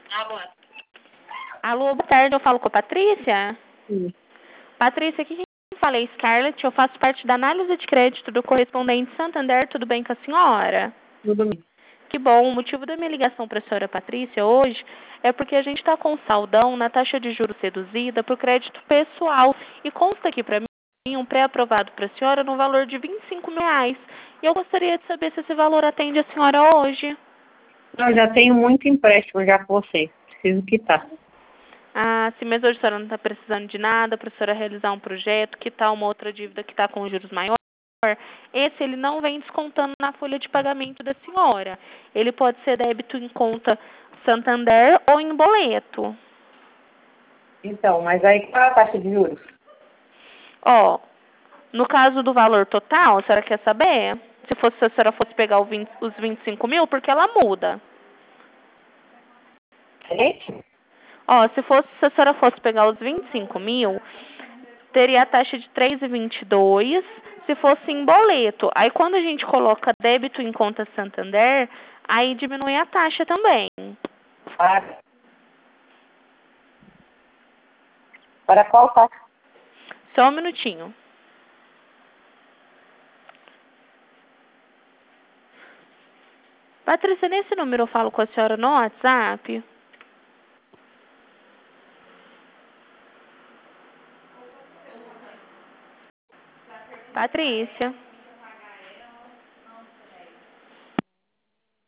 Alô, boa tarde, eu falo com a Patrícia? Sim. Patrícia, aqui quem fala é Scarlett, eu faço parte da análise de crédito do correspondente Santander, tudo bem com a senhora? Tudo bem. Que bom, o motivo da minha ligação para a senhora Patrícia hoje é porque a gente está com um saldão na taxa de juros reduzida por crédito pessoal e consta aqui para mim um pré-aprovado para a senhora no valor de R$ 25.000. E eu gostaria de saber se esse valor atende a senhora hoje. Eu já tenho muito empréstimo já com você. Preciso quitar. Ah, sim, mas hoje a senhora não está precisando de nada para a senhora realizar um projeto, quitar uma outra dívida que está com juros maiores. Esse ele não vem descontando na folha de pagamento da senhora. Ele pode ser débito em conta Santander ou em boleto. Então, mas aí qual é a taxa de juros? Ó, no caso do valor total, a senhora quer saber? Se a senhora fosse pegar os 25.000, porque ela muda. Gente? Ó, se a senhora fosse pegar os 25.000, teria a taxa de 3,22 se fosse em boleto. Aí quando a gente coloca débito em conta Santander, aí diminui a taxa também. Para qual taxa? Só um minutinho. Patrícia, nesse número eu falo com a senhora no WhatsApp? Patrícia.